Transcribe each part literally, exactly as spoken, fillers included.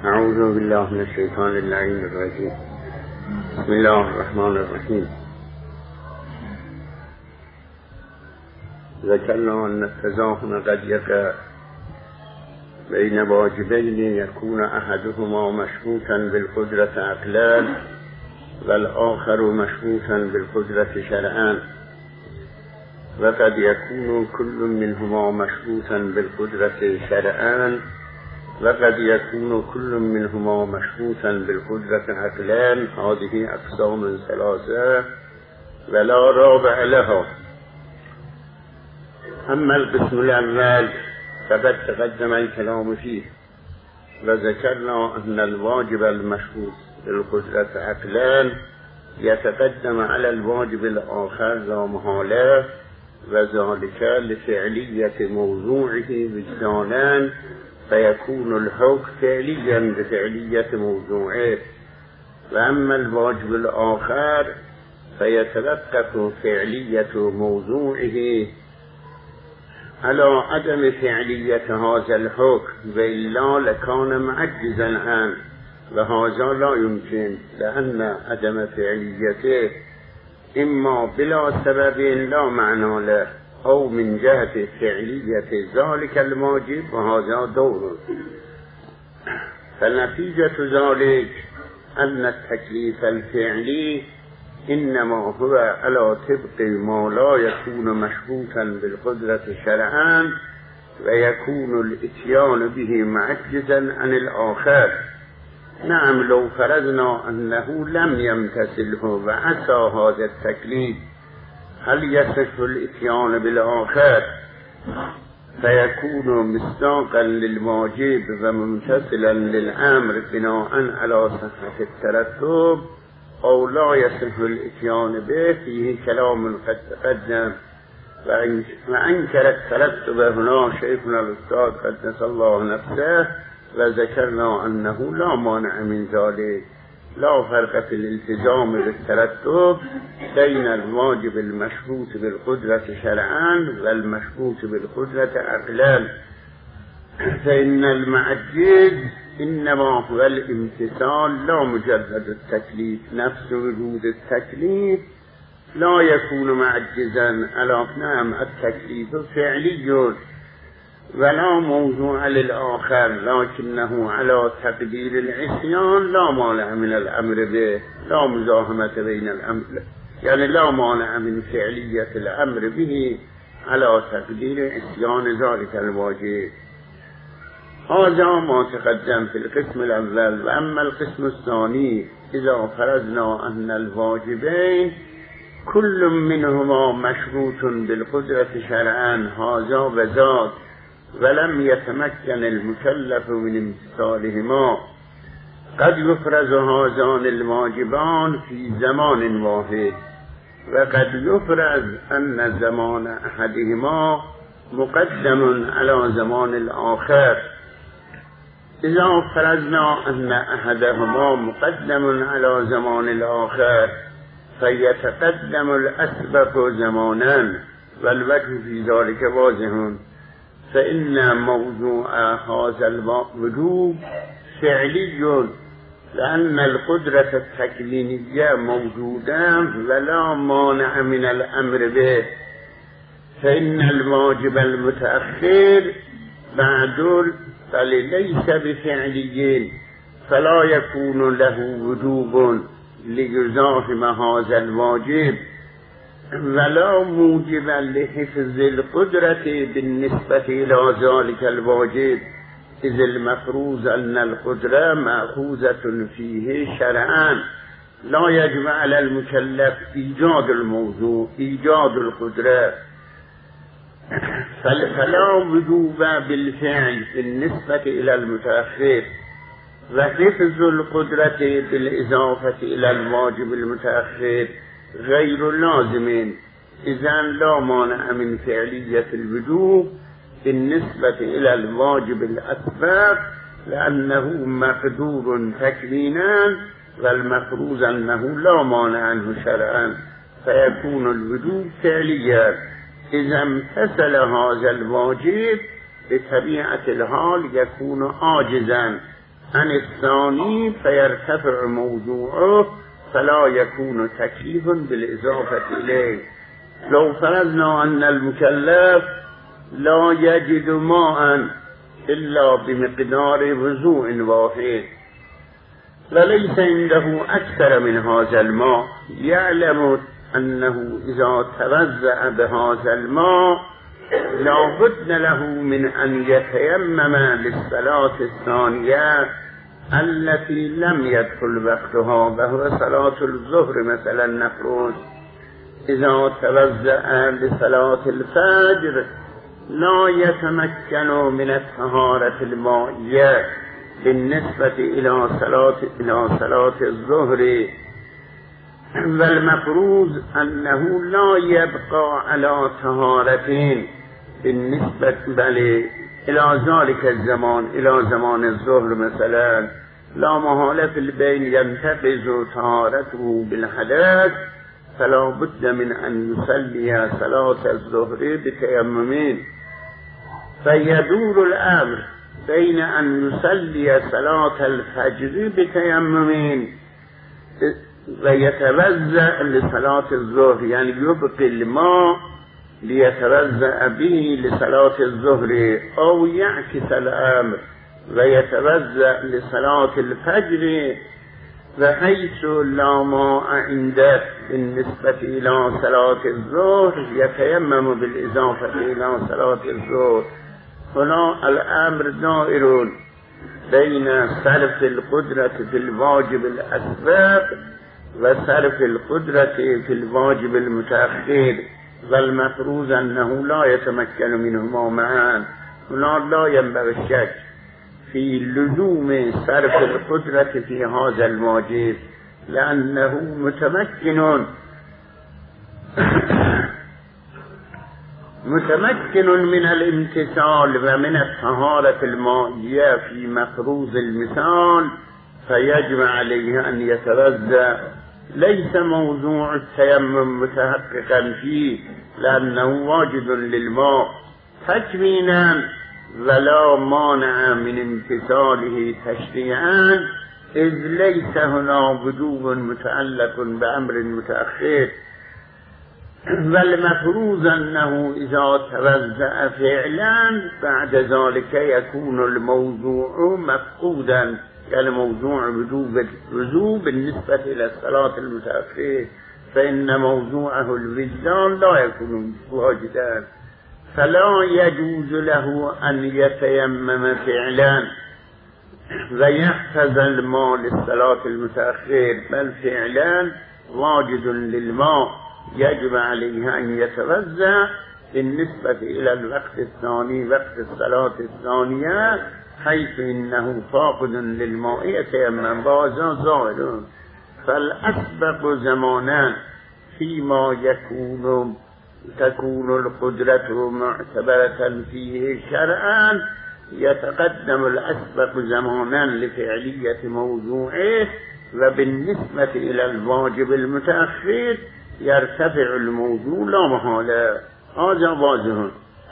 اعوذ بالله من الشیطان اللعین الرجیم. بسم الله الرحمن الرحیم. ذکرنا ان التزاحم قد يقع بین واجبین یکون احدهما مشروطا بالقدرة عقلا والآخر مشروطا بالقدرة شرعا، وقد يكون كل منهما مشروطا بالقدرة شرعا وقد يكون كل منهما مشروطا بالقدرة عقلا. هذه أقسام ثلاثة ولا رابع لها. أما القسم الأول فقد تقدم الكلام فيه، وذكرنا أن الواجب المشروط بالقدرة عقلا يتقدم على الواجب الآخر لا محالة، وذلك لفعلية موضوعه وجدانا، فيكون الحكم فعليا بفعلية موضوعه. وأما الواجب الآخر فيتوقف فعلية موضوعه على عدم فعلية هذا الحكم، وإلا لكان معجزا عنه، وهذا لا يمكن، لأن عدم فعليته إما بلا سبب لا معنى له، أو من جهة فعلية ذلك الواجب، وهذا دور. فنتيجة ذلك أن التكليف الفعلي إنما هو على طبق ما لا يكون مشروطا بالقدرة شرعا، ويكون الاتيان به معجزا عن الآخر. نعم، لو فرضنا أنه لم يمتثله وعصى هذا التكليف، هل يصح الاتيان بالآخر فيكون مصداقا للواجب وممتثلا للأمر بناء على صحة الترتب، أو لا يصح الاتيان به؟ فيه كلام قد تقدم. وأنكر الترتب هنا شيخنا الأستاذ قدس الله نفسه، وذكرنا أنه لا مانع من ذلك، لا فرق في الالتزام بالترتب بين الواجب المشروط بالقدرة شرعا والمشروط بالقدرة عقلا، فإن المعجز إنما هو الامتثال لا مجرد التكليف. نفس وجود التكليف لا يكون معجزا على نعم التكليف فعلي ولا موضوع للآخر، لكنه على تقدير العصيان لا مانع من الأمر به، لا مزاحمة بين الأمر، يعني لا مانع من فعلية الأمر به على تقدير عصيان ذلك الواجب. هذا ما تقدم في القسم الأول. وأما القسم الثاني، إذا فرضنا أن الواجبين كل منهما مشروط بالقدرة شرعا هذا وذاك، ولم يتمكن المكلف من امتثالهما، قد يفرز هذان الواجبان في زمان واحد، وقد يفرز أن زمان أحدهما مقدم على زمان الآخر. إذا فرضنا أن أحدهما مقدم على زمان الآخر فيتقدم الأسبق زمانا، والوجه في ذلك واضح، فإن موضوع هذا الوجوب فعلي، لأن القدرة التكوينية موجودة ولا مانع من الأمر به، فإن الواجب المتأخر معدول بل ليس بفعلي، فلا يكون له وجوب ليزاحم هذا الواجب، ولا موجب لحفظ القدرة بالنسبة إلى ذلك الواجب، إذ المفروض أن القدرة مأخوذة فيه شرعا، لا يجب على المكلف إيجاد الموضوع إيجاد القدرة، فلا وجوب بالفعل بالنسبة إلى المتأخر، وحفظ القدرة بالإضافة إلى الواجب المتأخر غير لازم، إذن لا مانع من فعلية الوجوب بالنسبة إلى الواجب الأسبق، لأنه مقدور تكوينا، والمفروض أنه لا مانع عنه شرعا، فيكون الوجوب فعليا. إذا امتثل هذا الواجب بطبيعة الحال يكون عاجزا عن الثاني فيرتفع موضوعه فلا يكون تكليف بالإضافة إليه. لو فرضنا أن المكلف لا يجد ماء إلا بمقدار وضوء واحد وليس عنده أكثر من هذا الماء، يعلم أنه إذا توضأ بهذا الماء لا بد له من أن يتيمم للصلاة الثانية التي لم يدخل وقتها وهو صلاة الظهر مثلا. نفرض إذا توضأ لصلاة الفجر لا يتمكن من الطهارة المائية بالنسبة إلى صلاة إلى صلاة الظهر، والمفروض أنه لا يبقى على طهارتين بالنسبة بل إلى ذلك الزمان، إلى زمان الظهر مثلا لا محالة في البين ينتقض طهارته بالحدث، فلا بد من أن يصلي صلاة الظهر بتيمم. فيدور الأمر بين أن يصلي صلاة الفجر بتيمم ويتوضأ لصلاة الظهر، يعني يبقي الماء ليتوضأ به لصلاة الظهر، أو يعكس الأمر ويتوضأ لصلاة الفجر بحيث لا ماء عنده بالنسبة إلى صلاة الظهر يتيمم بالإضافة إلى صلاة الظهر. هنا الأمر دائر بين صرف القدرة في الواجب الأسبق وصرف القدرة في الواجب المتأخر، والمفروض أنه لا يتمكن منهما معا. هنا لا ينبغي الشك في لزوم صرف القدرة في هذا الواجب، لأنه متمكن متمكن من الامتثال ومن الطهارة المائية في مفروض المثال، فيجب عليه أن يتوضأ. ليس موضوع التيمم متحققا فيه لأنه واجد للماء تكوينا ولا مانع من امتثاله تشريعا، إذ ليس هنا وجوب متعلق بأمر متأخر. والمفروض أنه إذا توضأ فعلا بعد ذلك يكون الموضوع مفقودا، يعني موضوع وجوب الوضوء بالنسبة إلى الصلاة المتأخرة، فإن موضوعه الوجدان لا يكون واجدا، فلا يجوز له أن يتيمم فعلا ويحفظ الماء للصلاة المتأخرة، بل فعلا واجد للماء يجب عليه أن يتوضأ بالنسبة إلى الوقت الثاني وقت الصلاة الثانية، حيث إنه فاقد للماء يتيمم. بازا ظاهر فالأسبق زمانا فيما يكون تكون القدرة معتبرة فيه شرعا يتقدم الأسبق زمانا لفعلية موضوعه، وبالنسبة إلى الواجب المتأخر يرتفع الموضوع لا محالة. هذا واضح،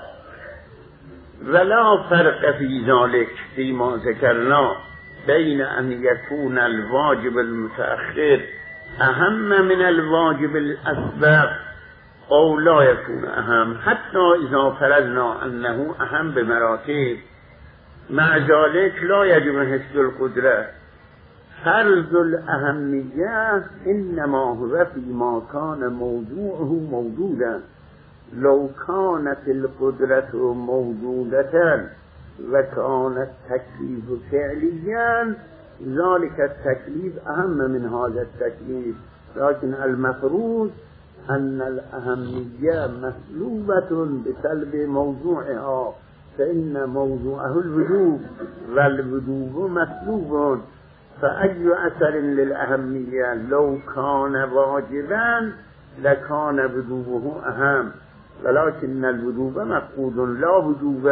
ولا فرق في ذلك فيما ذكرنا بين أن يكون الواجب المتأخر أهم من الواجب الأسبق أو لا يكون أهم، حتى إذا فرضنا أنه أهم بمراتب، مع ذلك لا يجب حفظ القدرة. فرض الأهمية إنما هو فيما كان موضوعه موجودا. لو كانت القدرة موجودة وكان التكليف فعليا ذلك التكليف أهم من هذا التكليف، لكن المفروض أن الأهمية مسلوبة بسلب موضوعها، فإن موضوعه الوجوب والوجوب مسلوب، فأي أثر للأهمية لو كان واجبا لكان وجوبه أهم، ولكن الوجوب مفقود لا وجوب،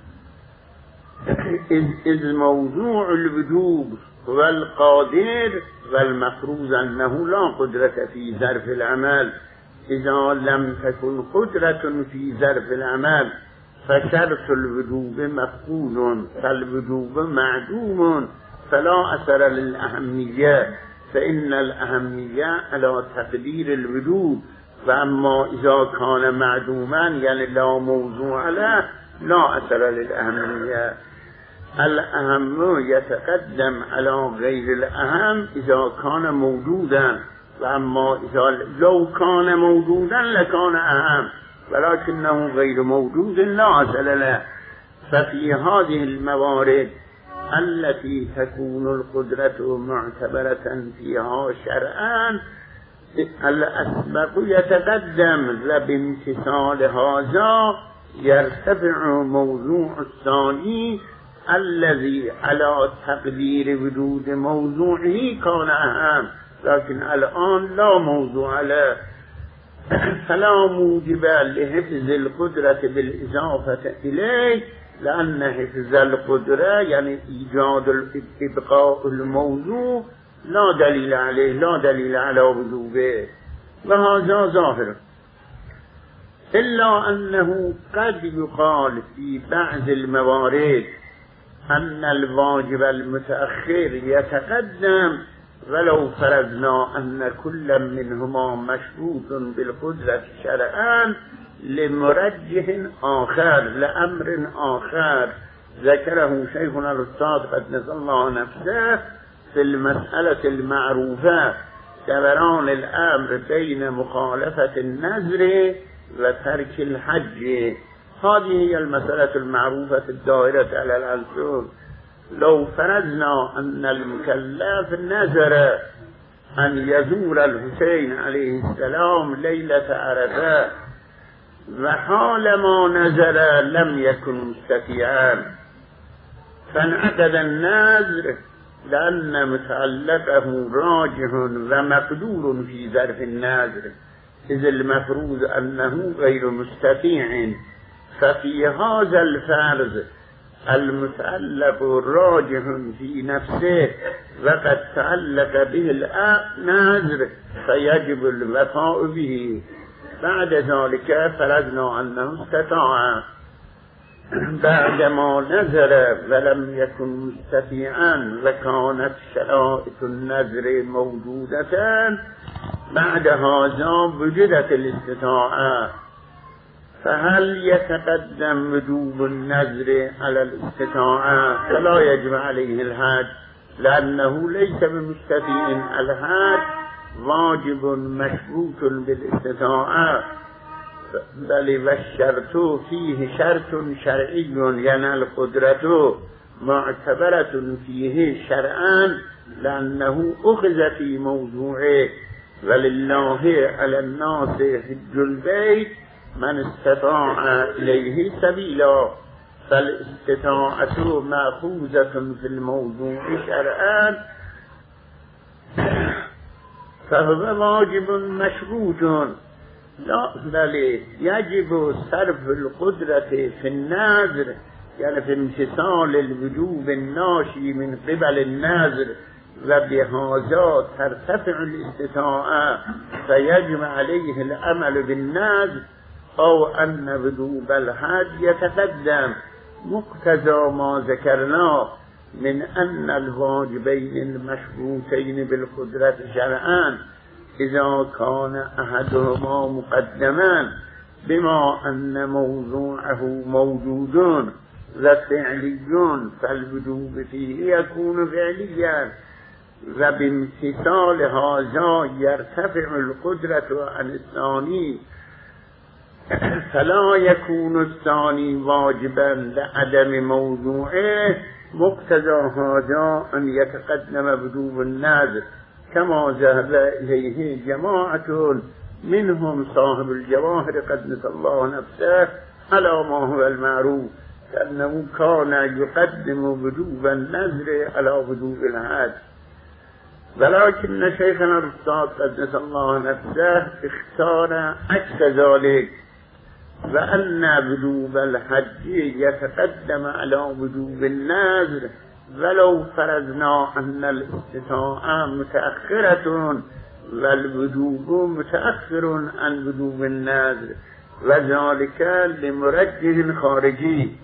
إذ, إذ موضوع الوجوب هو القادر، والمفروض أنه لا قدرة في ظرف العمل. إذا لم تكن قدرة في ظرف العمل فشرط الوجوب مفقود، فالوجوب معدوم، فلا اثر للاهمیه فإن الأهمیه على تقدیر الوجود و اما اذا کان معدوما یعنی لا موضوع له لا اثر للاهمیه. الاهم يتقدم على غير الاهم اذا كان موجودا و اما اذا لو كان موجودا لكان اهم ولكنه غير موجود لا اصل له. ففي هذه الموارد التي تكون القدرة معتبرة فيها شرعا الأسبق يتقدم وبامتثال هذا يرتفع موضوع الثاني الذي على تقدير وجود موضوعه كان أهم لكن الآن لا موضوع له. فلا موجب لحفظ القدرة بالإضافة إليه لأن حفظ القدرة يعني إيجاد إبقاء الموضوع لا دليل عليه لا دليل على وجوبه وهذا ظاهر. إلا أنه قد يقال في بعض الموارد أن الواجب المتأخر يتقدم ولو فرضنا أن كل منهما مشروط بالقدرة شرعا لمرجح آخر لأمر آخر ذكره شيخنا الأستاذ قدس الله نفسه في المسألة المعروفة دوران الأمر بين مخالفة النذر وترك الحج. هذه هي المسألة المعروفة الدائرة على الألسن. لو فرضنا أن المكلف نذر أن يزور الحسين عليه السلام ليلة عرفة وحال ما نذر لم يكن مستطيعا فانعقد النذر لأن متعلقه راجح ومقدور في ظرف النذر إذ المفروض أنه غير مستطيع. ففي هذا الفرض المتعلق راجح في نفسه وقد تعلق به النذر فيجب الوفاء به. بعد ذلك فرضنا أنه استطاع بعدما نذر ولم يكن مستطيعا وكانت شرائط النذر موجودة بعد هذا وجدت الاستطاعة فهل يتقدم وجوب النذر على الاستطاعة؟ فلا يجب عليه الحج لأنه ليس بمستطيع. الحج واجب مشروط بالاستطاعة بل والشرط فيه شرط شرعي يعني القدرة معتبرة فيه شرعا لأنه أخذ في موضوعه ولله على الناس حج البيت من استطاع إليه سبيلا. فالاستطاعة مأخوذة في الموضوع شرعا فهو واجب مشروط لا بل يجب صرف القدرة في النذر يعني في امتثال الوجوب الناشي من قبل النذر وبهذا ترتفع الاستطاعة فيجب عليه العمل بالنذر أو أن وجوب الحج يتقدم مقتضى ما ذكرناه من أن الواجبين المشروطين بالقدرة شرعا إذا كان أحدهما مقدما بما أن موضوعه موجود وفعلي فالوجوب فيه يكون فعليا وبامتثال هذا يرتفع القدرة عن الثاني فلا يكون الثاني واجبا لعدم موضوعه مقتضى هذا أن يتقدم وجوب النذر كما ذهب إليه جماعة منهم صاحب الجواهر قدس الله نفسه على ما هو المعروف كأنه كان يقدم وجوب النذر على وجوب الحج. ولكن شيخنا الأستاذ قدس الله نفسه اختار عكس ذلك وأن وجوب الحج يتقدم على وجوب النذر ولو فرضنا أن الاستطاعة متأخرة والوجوب متأخر عن وجوب النذر وذلك لمرجح خارجي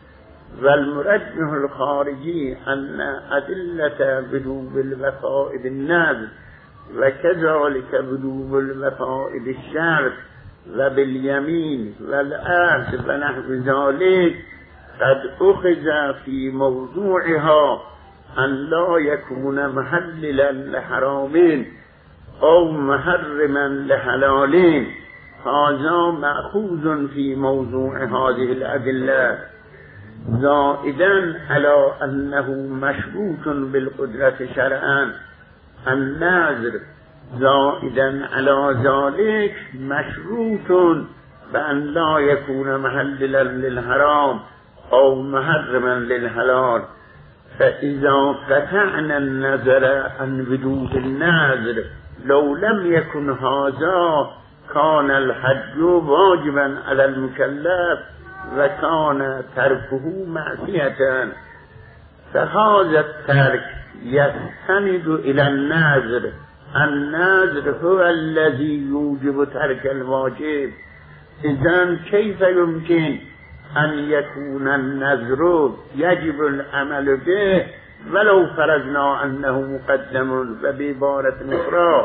والمرجح الخارجي أن أدلة وجوب الوفاء بالنذر وكذلك وجوب الوفاء بالشرط وباليمين والعهد ونحو ذلك قد أخذ في موضوعها أن لا يكون محللا لحرامين أو محرما لحلالين. هذا مأخوذ في موضوع هذه الأدلة، زائدا على أنه مشروط بالقدرة شرعا النذر، زائدا على ذلك مشروط بأن لا يكون محللا للحرام أو محرما للحلال. فإذا قطعنا النظر عن وجوب النذر لو لم يكن هذا كان الحج واجبا على المكلف وكان تركه معصية. فهذا الترك يستند إلى النذر، النذر هو الذي يوجب ترك الواجب. إذن كيف يمكن أن يكون النذر يجب العمل به ولو فرضنا أنه مقدم؟ وبعبارة أخرى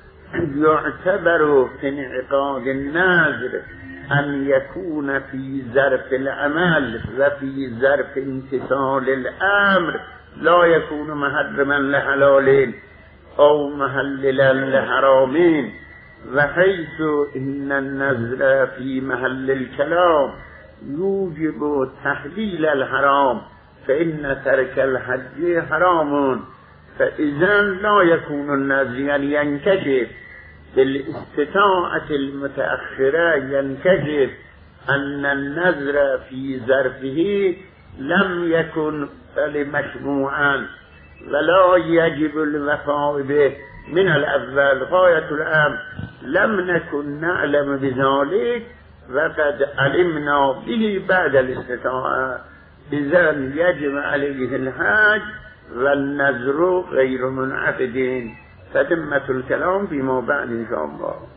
يعتبر في انعقاد النذر أن يكون في ظرف العمل وفي ظرف امتثال الأمر لا يكون محرما لحلالين أو محللا لحرامين. وحيث إن النذر في محل الكلام يوجب تحليل الحرام فإن ترك الحج حرام. فإذا لا يكون النذر يعني ينكشف بالاستطاعة المتأخرة، ينكشف أن النذر في ظرفه لم يكن مشروعا ولا يجب الوفاء به من الأول غاية الأمر. لم نكن نعلم بذلك وقد علمنا به بعد الاستطاعة، إذن يجب عليه الحج والنذر غير منعقدين. فتمة الكلام فيما بعد إن شاء الله.